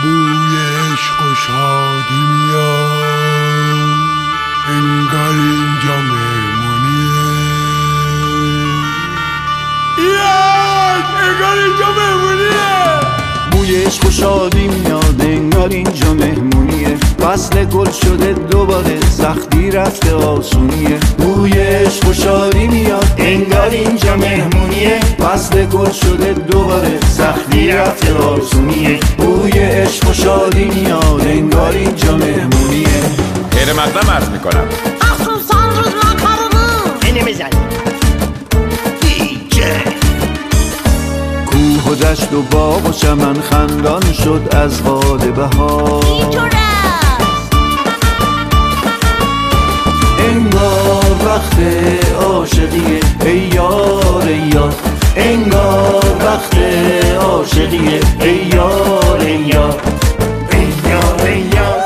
بوی عشق و شادی میاد، انگار اینجا مهمونیه. ایران انگار اینجا مهمونیه. بوی عشق و شادی میاد، انگار اینجا مهمونیه. فصل گل شده دوباره، سختی رفته آسونیه. بوی عشق و شادی میاد، انگار اینجا مهمونیه. فصل گل شده دوباره، سختی رفته آسونیه. بوی عشق و شادی میاد، انگار اینجا مهمونیه. غیر مقدم عرض میکنم اصلا سان روز مکارمون اینه میزنی دیجی. کوه و دشت و باغ و چمن خندان شد از باد بهار. انگار وقت عاشقیه ای یار ای یار. انگار وقت عاشقیه ای یار ای یار. ای یار ای یار.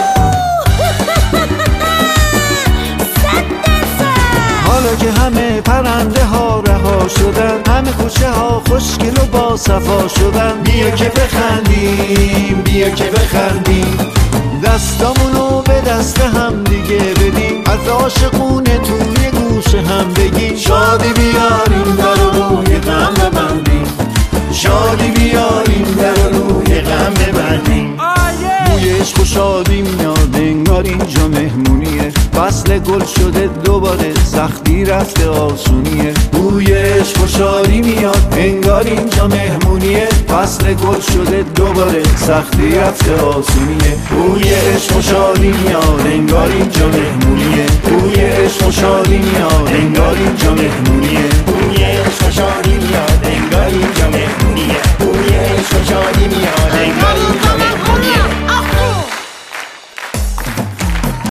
حالا که همه پرنده ها رها شدن، همه کوچه ها خوشگل و با صفا شدن، بیا که بخندیم بیا که بخندیم. دستامونو به دست هم دیگه بدیم، از عاشقونه توی گوش هم بگیم. شادی بیاریم در روی غم ببندیم، شادی بیاریم در روی غم ببندیم. بوی عشق و شادی میاد، انگار اینجا مهمونیه. فصل گل شده دوباره، سختی رفته آسونیه. بوی عشق و شادی میاد، انگار اینجا مهمونیه. فصل گل شده دوباره، سختی رفته آسونیه. بوی عشق و شادی میاد، انگار اینجا مهمونیه. بوی عشق و شادی میاد، انگار اینجا مهمونیه. بوی عشق و شادی